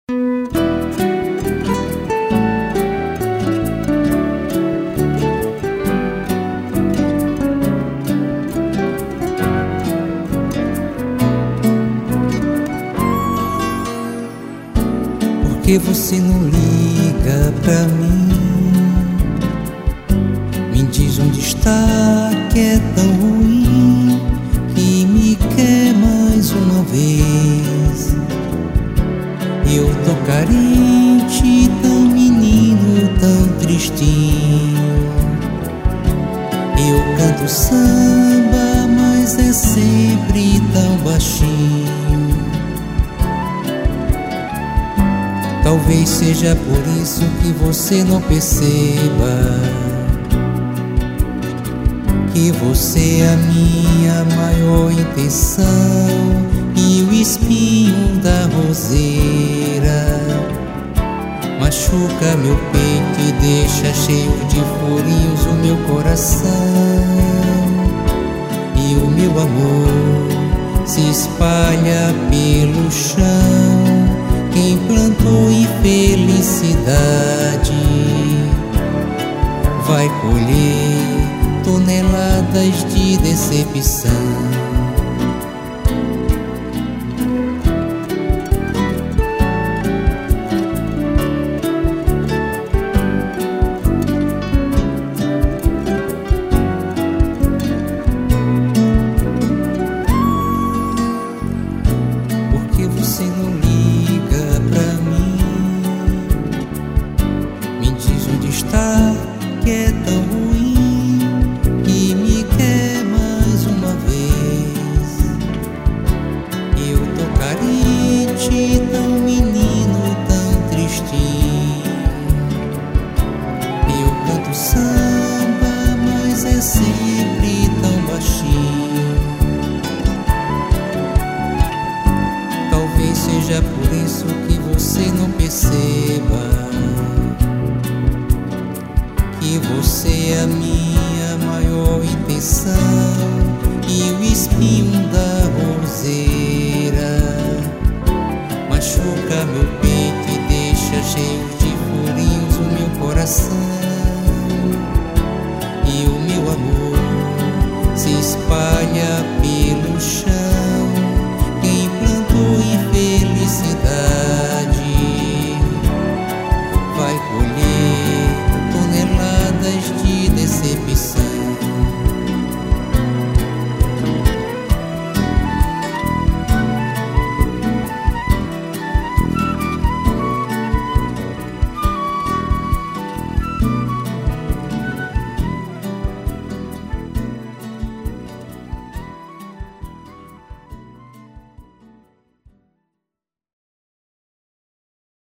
Por que você não liga pra mim? Me diz onde está, que é tão ruim, que me quer mais uma vez. Eu tô carente, tão menino, tão tristinho. Eu canto samba, mas é sempre tão baixinho. Talvez seja por isso que você não perceba que você é a minha maior intenção e o espinho da roseira. Machuca meu peito e deixa cheio de furinhos o meu coração. E o meu amor se espalha pelo chão. Quem plantou infelicidade vai colher toneladas de decepção. Por que você não liga pra mim? Me diz onde está, que é tão ruim, que me quer mais uma vez. Eu tô carente, tão menino, tão tristinho. Eu canto samba, mas é sempre tão baixinho. Talvez seja por isso que você não perceba que você é a minha maior intenção e o espinho da roseira. Machuca meu peito e deixa cheio de furinhos o meu coração. E o meu amor se espalha pelo chão.